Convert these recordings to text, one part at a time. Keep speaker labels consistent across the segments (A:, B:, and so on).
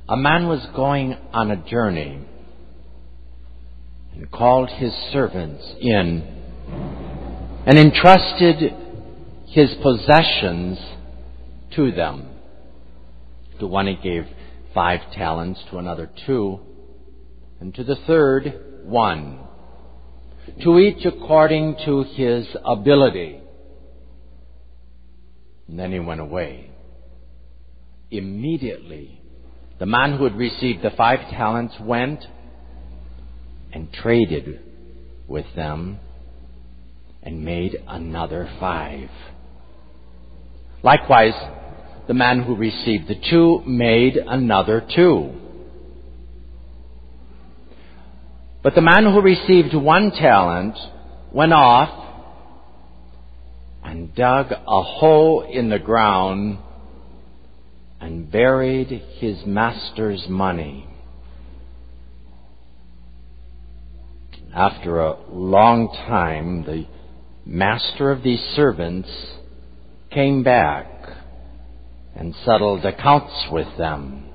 A: A man was going on a journey and called his servants in and entrusted his possessions to them. To one he gave 5 talents, to another 2, and to the third 1, to each according to his ability. And then he went away. Immediately, the man who had received the 5 talents went and traded with them and made another 5. Likewise, the man who received the 2 made another 2. But the man who received 1 talent went off and dug a hole in the ground and buried his master's money. After a long time, the master of these servants came back and settled accounts with them.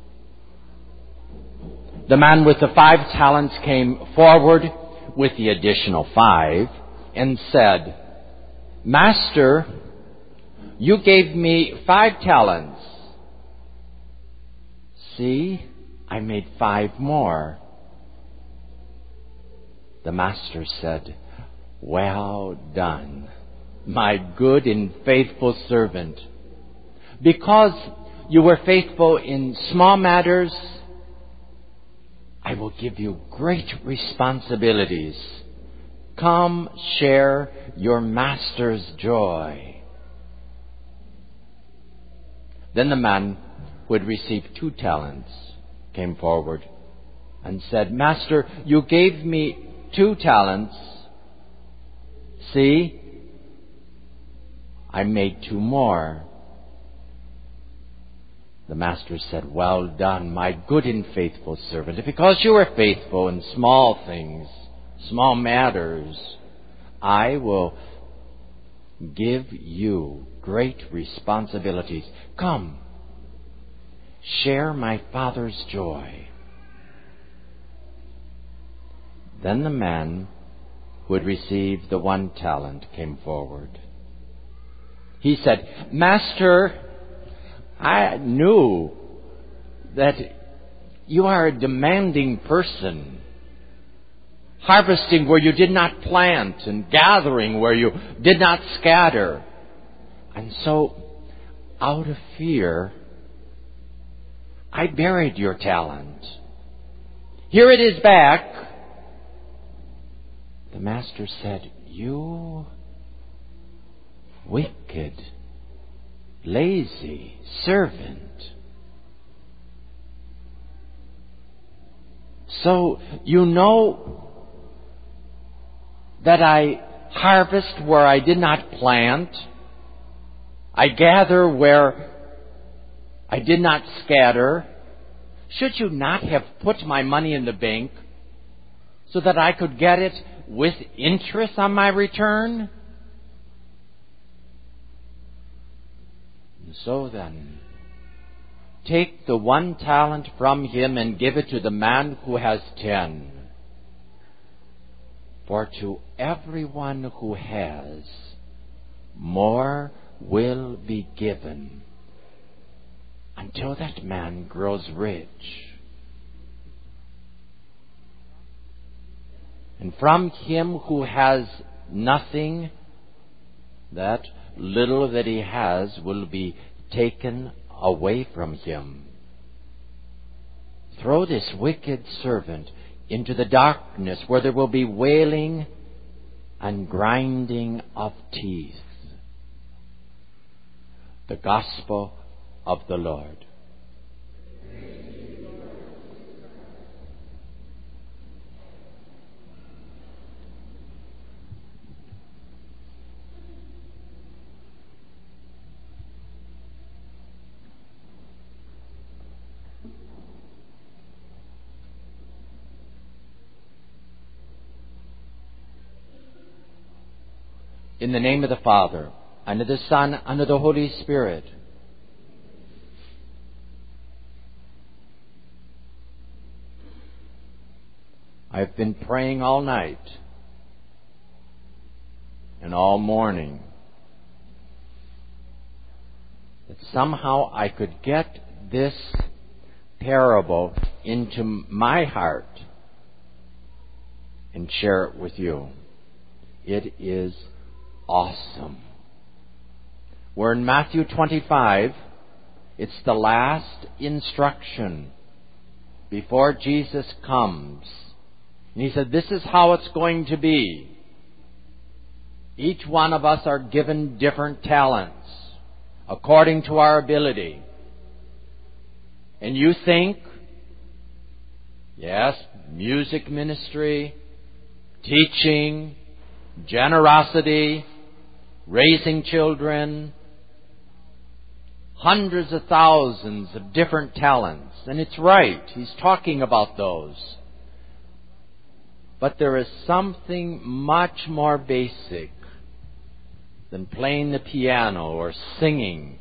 A: The man with the 5 talents came forward with the additional 5 and said, "Master, you gave me 5 talents. See, I made 5 more." The master said, "Well done, my good and faithful servant. Because you were faithful in small matters, I will give you great responsibilities. Come share your master's joy." Then the man who had received 2 talents came forward and said, "Master, you gave me 2 talents. See, I made 2 more." The master said, "Well done, my good and faithful servant. Because you are faithful in small things, small matters, I will give you great responsibilities. Come, share my Father's joy." Then the man who had received the 1 talent came forward. He said, "Master, I knew that you are a demanding person, harvesting where you did not plant and gathering where you did not scatter. And so, out of fear, I buried your talent. Here it is back." The master said, "You wicked, lazy servant. So you know that I harvest where I did not plant, I gather where I did not scatter. Should you not have put my money in the bank so that I could get it with interest on my return? So then, take the 1 talent from him and give it to the man who has 10. For to everyone who has, more will be given, until that man grows rich. And from him who has nothing, that little that he has will be taken away from him. Throw this wicked servant into the darkness, where there will be wailing and grinding of teeth." The Gospel of the Lord. In the name of the Father, and of the Son, and of the Holy Spirit. I've been praying all night and all morning that somehow I could get this parable into my heart and share it with you. It is awesome. We're in Matthew 25. It's the last instruction before Jesus comes. And he said, this is how it's going to be. Each one of us are given different talents according to our ability. And you think, yes, music ministry, teaching, generosity, raising children, hundreds of thousands of different talents. And it's right, he's talking about those. But there is something much more basic than playing the piano or singing.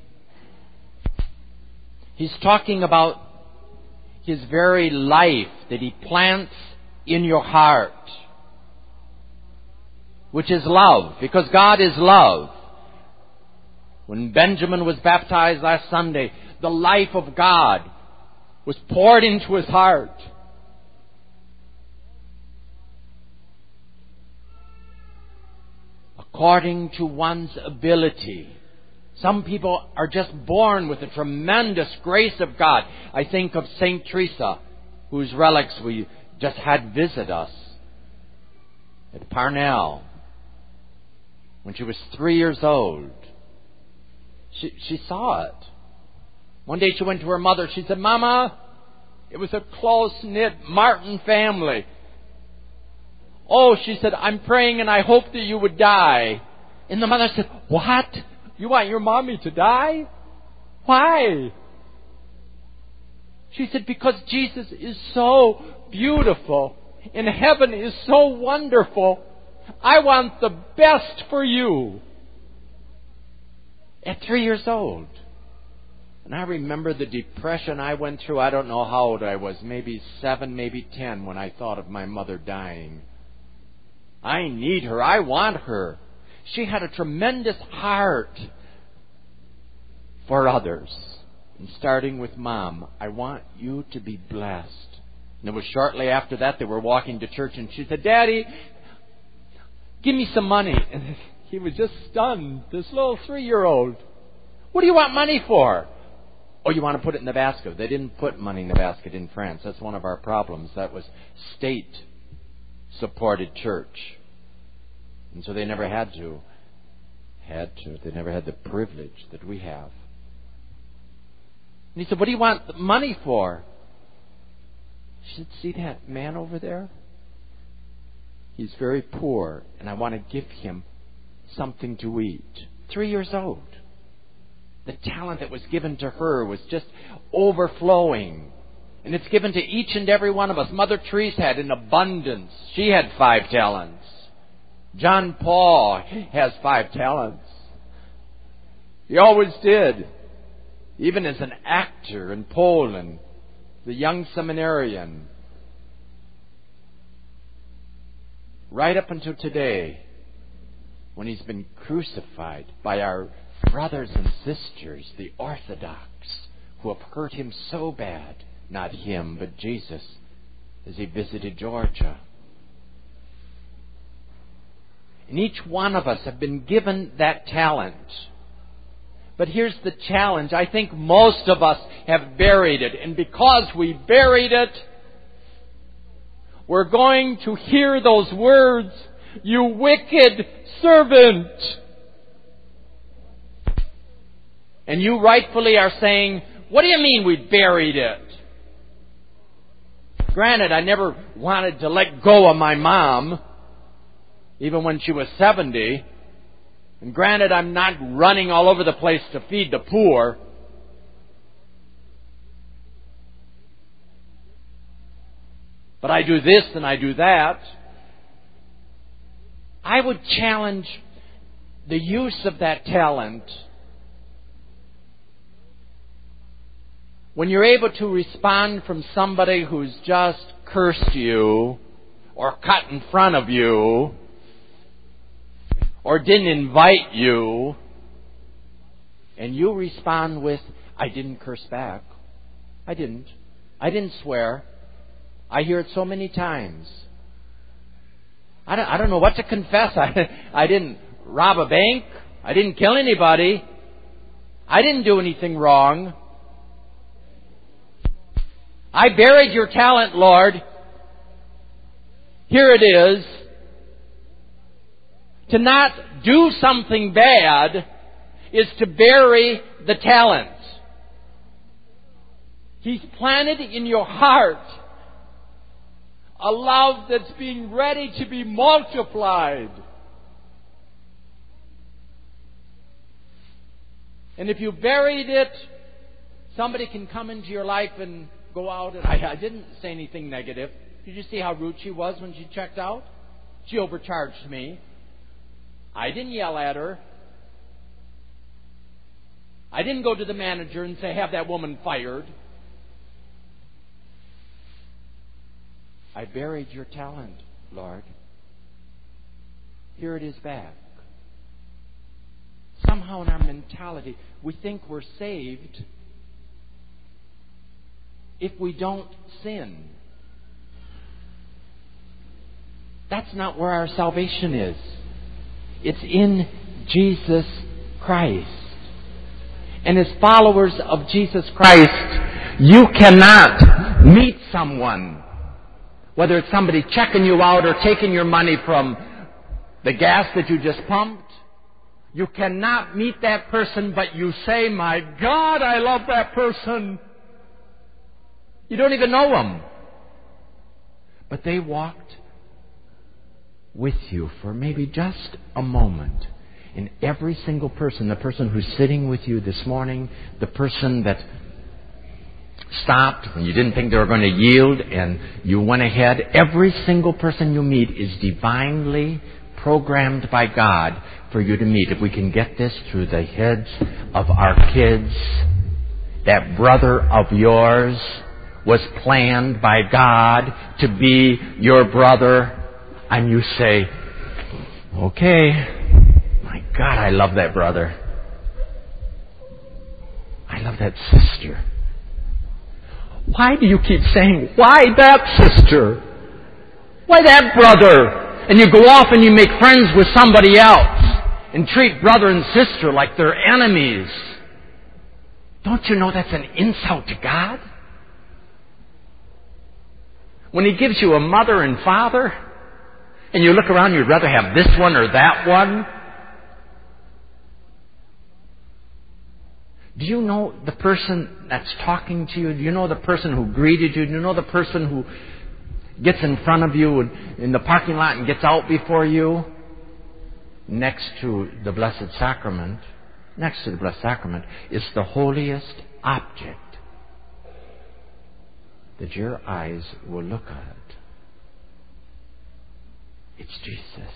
A: He's talking about his very life that he plants in your heart, which is love, because God is love. When Benjamin was baptized last Sunday, the life of God was poured into his heart. According to one's ability. Some people are just born with a tremendous grace of God. I think of St. Teresa, whose relics we just had visit us at Parnell when she was 3 years old. She saw it. One day she went to her mother. She said, Mama, it was a close-knit Martin family. Oh, she said, I'm praying and I hope that you would die. And the mother said, what? You want your mommy to die? Why? She said, because Jesus is so beautiful and heaven is so wonderful. I want the best for you. At 3 years old. And I remember the depression I went through. I don't know how old I was, maybe 7, maybe 10, when I thought of my mother dying. I need her. I want her. She had a tremendous heart for others. And starting with Mom, I want you to be blessed. And it was shortly after that they were walking to church and she said, Daddy, give me some money. And he was just stunned, this little 3-year-old. What do you want money for? Oh, you want to put it in the basket. They didn't put money in the basket in France. That's one of our problems. That was state-supported church. And so they never had to. They never had the privilege that we have. And he said, what do you want the money for? She said, see that man over there? He's very poor, and I want to give him something to eat. 3 years old. The talent that was given to her was just overflowing. And it's given to each and every one of us. Mother Teresa had in abundance. She had 5 talents. John Paul has 5 talents. He always did. Even as an actor in Poland, the young seminarian. Right up until today, when he's been crucified by our brothers and sisters, the Orthodox, who have hurt him so bad. Not him, but Jesus, as he visited Georgia. And each one of us have been given that talent. But here's the challenge. I think most of us have buried it. And because we buried it, we're going to hear those words, you wicked servant. And you rightfully are saying, what do you mean we buried it? Granted, I never wanted to let go of my mom, even when she was 70. And granted, I'm not running all over the place to feed the poor. But I do this and I do that. I would challenge the use of that talent. When you're able to respond from somebody who's just cursed you or cut in front of you or didn't invite you, and you respond with, I didn't curse back. I didn't swear. I hear it so many times. I don't know what to confess. I didn't rob a bank. I didn't kill anybody. I didn't do anything wrong. I buried your talent, Lord. Here it is. To not do something bad is to bury the talent. He's planted in your heart a love that's being ready to be multiplied. And if you buried it, somebody can come into your life and go out. And I didn't say anything negative. Did you see how rude she was when she checked out? She overcharged me. I didn't yell at her. I didn't go to the manager and say, have that woman fired. I buried your talent, Lord. Here it is back. Somehow in our mentality, we think we're saved if we don't sin. That's not where our salvation is. It's in Jesus Christ. And as followers of Jesus Christ, you cannot meet someone, whether it's somebody checking you out or taking your money from the gas that you just pumped. You cannot meet that person, but you say, my God, I love that person. You don't even know them. But they walked with you for maybe just a moment. And every single person, the person who's sitting with you this morning, the person that stopped when you didn't think they were going to yield and you went ahead, every single person you meet is divinely programmed by God for you to meet. If we can get this through the heads of our kids, that brother of yours was planned by God to be your brother, and you say, okay, my God, I love that brother. I love that sister. Why do you keep saying, why that sister? Why that brother? And you go off and you make friends with somebody else and treat brother and sister like they're enemies. Don't you know that's an insult to God? When He gives you a mother and father, and you look around, you'd rather have this one or that one. Do you know the person that's talking to you? Do you know the person who greeted you? Do you know the person who gets in front of you in the parking lot and gets out before you? Next to the Blessed Sacrament, is the holiest object that your eyes will look at. It's Jesus.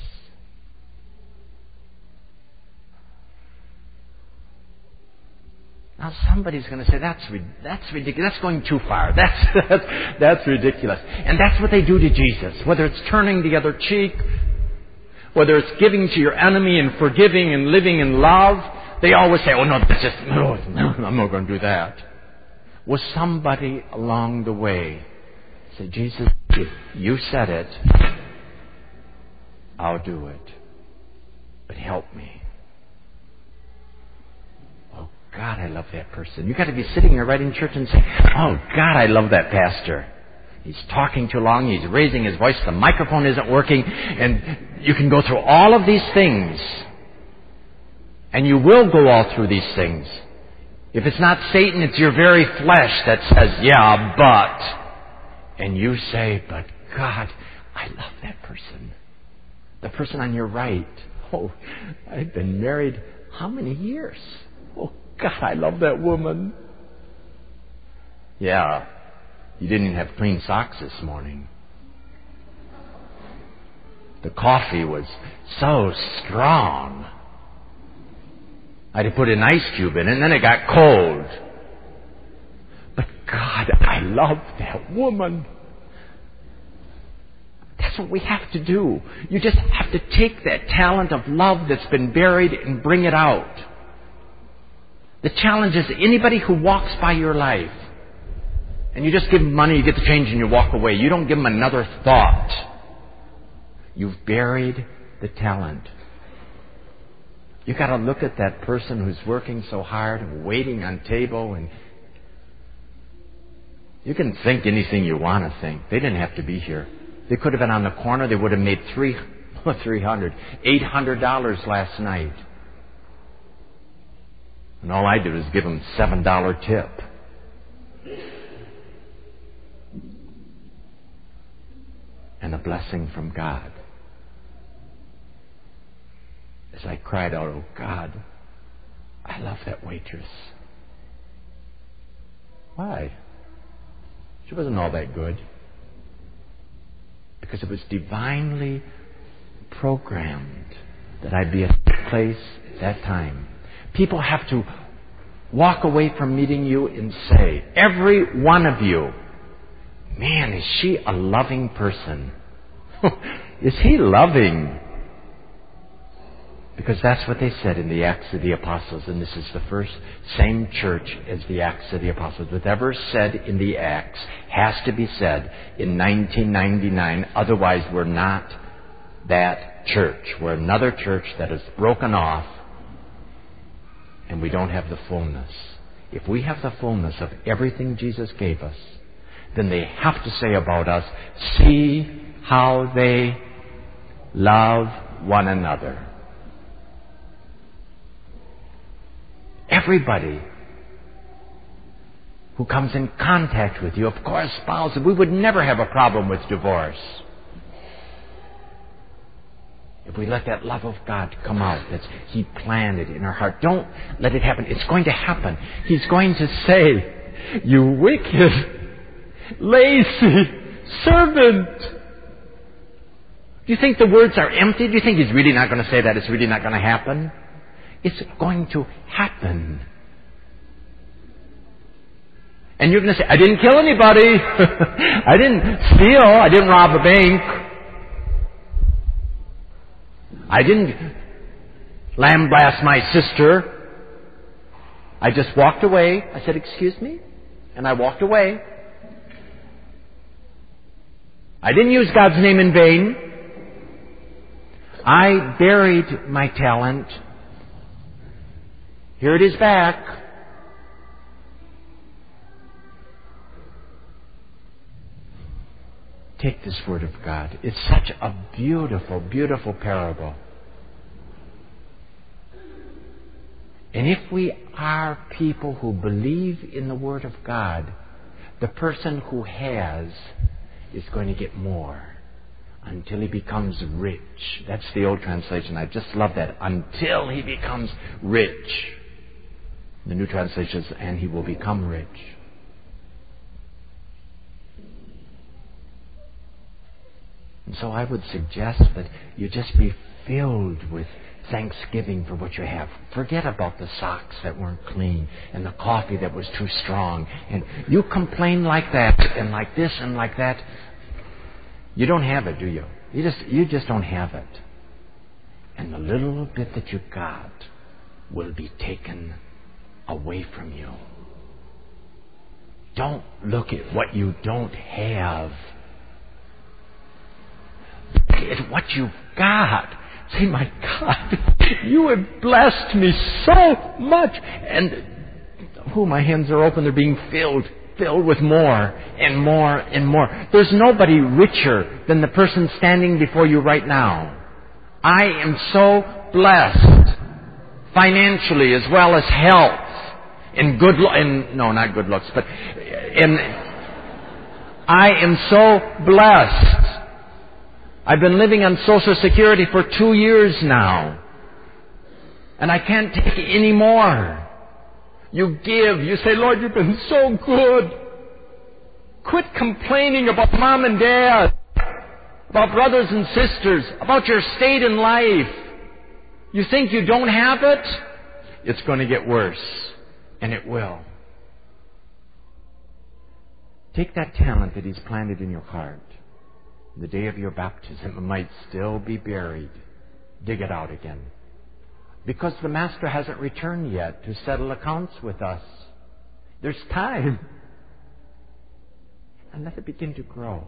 A: Now somebody's going to say, that's ridiculous. That's going too far. That's ridiculous. And that's what they do to Jesus. Whether it's turning the other cheek, whether it's giving to your enemy and forgiving and living in love, they always say, no, I'm not going to do that. Was somebody along the way say, Jesus, if you said it, I'll do it. But help me. Oh, God, I love that person. You've got to be sitting here right in church and say, oh, God, I love that pastor. He's talking too long. He's raising his voice. The microphone isn't working. And you can go through all of these things. And you will go all through these things. If it's not Satan, it's your very flesh that says, yeah, but. And you say, but God, I love that person. The person on your right. Oh, I've been married how many years? Oh, God, I love that woman. Yeah, you didn't even have clean socks this morning. The coffee was so strong. I had to put an ice cube in it, and then it got cold. But God, I love that woman. That's That's what we have to do. You just have to take that talent of love that's been buried and bring it out. The challenge is anybody who walks by your life and you just give them money, you get the change and you walk away. You don't give them another thought. You've buried the talent. You got to look at that person who's working so hard and waiting on table, and you can think anything you want to think. They didn't have to be here. They could have been on the corner. They would have made $800 last night. And all I did was give them $7 tip. And a blessing from God. As I cried out, "Oh God, I love that waitress." Why? She wasn't all that good. Because it was divinely programmed that I'd be at that place at that time. People have to walk away from meeting you and say, every one of you, "Man, is she a loving person?" Is he loving? Because that's what they said in the Acts of the Apostles, and this is the first same church as the Acts of the Apostles. Whatever said in the Acts has to be said in 1999, otherwise we're not that church. We're another church that is broken off, and we don't have the fullness. If we have the fullness of everything Jesus gave us, then they have to say about us, "See how they love one another." Everybody who comes in contact with you, of course, spouse, we would never have a problem with divorce if we let that love of God come out that He planted in our heart. Don't let it happen. It's going to happen. He's going to say, "You wicked, lazy servant." Do you think the words are empty? Do you think He's really not going to say that? It's really not going to happen? It's going to happen. And you're going to say, "I didn't kill anybody. I didn't steal. I didn't rob a bank. I didn't lambaste my sister. I just walked away." I said, "Excuse me?" And I walked away. I didn't use God's name in vain. I buried my talent. Here it is back. Take this Word of God. It's such a beautiful, beautiful parable. And if we are people who believe in the Word of God, the person who has is going to get more until he becomes rich. That's the old translation. I just love that. Until he becomes rich. The new translation is, and he will become rich. And so I would suggest that you just be filled with thanksgiving for what you have. Forget about the socks that weren't clean and the coffee that was too strong. And you complain like that and like this and like that. You don't have it, do you? You just don't have it. And the little bit that you got will be taken away from you. Don't look at what you don't have. Look at what you've got. Say, "My God, you have blessed me so much." And my hands are open. They're being filled with more and more and more. There's nobody richer than the person standing before you right now. I am so blessed financially as well as health and not good looks, but I am so blessed. I've been living on Social Security for 2 years now. And I can't take any more. You give. You say, "Lord, you've been so good." Quit complaining about mom and dad, about brothers and sisters, about your state in life. You think you don't have it? It's going to get worse. And it will. Take that talent that He's planted in your heart. The day of your baptism, it might still be buried. Dig it out again. Because the Master hasn't returned yet to settle accounts with us. There's time. And let it begin to grow.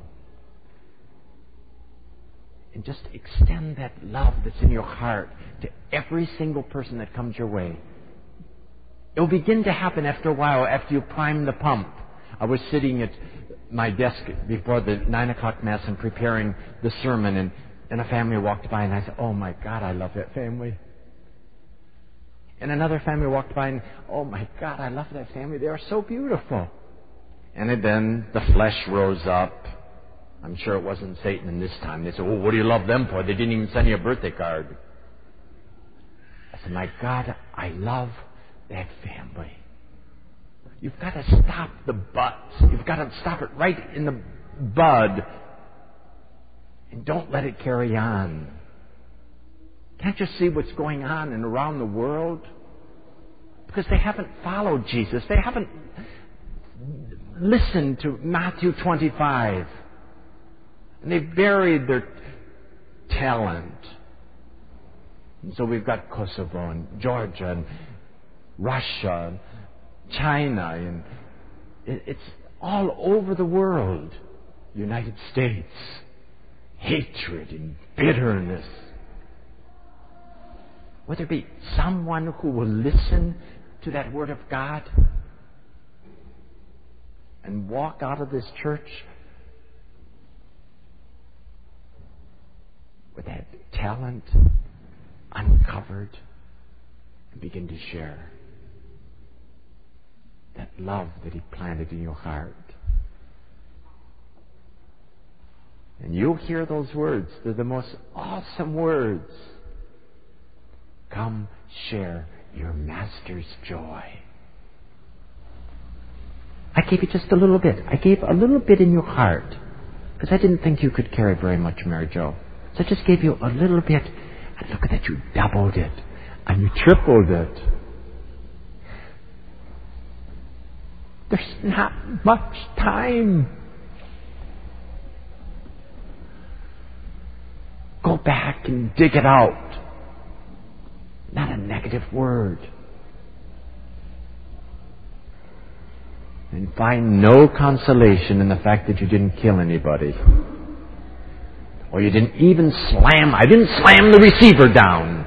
A: And just extend that love that's in your heart to every single person that comes your way. It will begin to happen after a while, after you prime the pump. I was sitting at my desk before the 9 o'clock Mass and preparing the sermon, and a family walked by, and I said, oh my God, I love that family. And another family walked by, and oh my God, I love that family. They are so beautiful. And then the flesh rose up. I'm sure it wasn't Satan in this time. They said, well, what do you love them for? They didn't even send you a birthday card. I said, my God, I love that family. You've got to stop the buts. You've got to stop it right in the bud. And don't let it carry on. Can't you see what's going on and around the world? Because they haven't followed Jesus. They haven't listened to Matthew 25. And they've buried their talent. And so we've got Kosovo and Georgia and Russia and China, and it's all over the world. United States. Hatred and bitterness. Would there be someone who will listen to that Word of God and walk out of this church with that talent uncovered and begin to share that love that He planted in your heart? And you'll hear those words. They're the most awesome words. Come share your Master's joy. I gave you just a little bit. I gave a little bit in your heart because I didn't think you could carry very much, Mary Jo. So I just gave you a little bit, and look at that, you doubled it and you tripled it. There's not much time. Go back and dig it out. Not a negative word. And find no consolation in the fact that you didn't kill anybody. Or you didn't even I didn't slam the receiver down.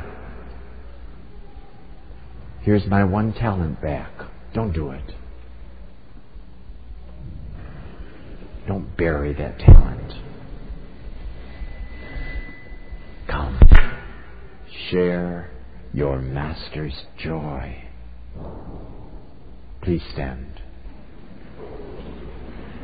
A: Here's my one talent back. Don't do it. Don't bury that talent. Come. Share your Master's joy. Please stand.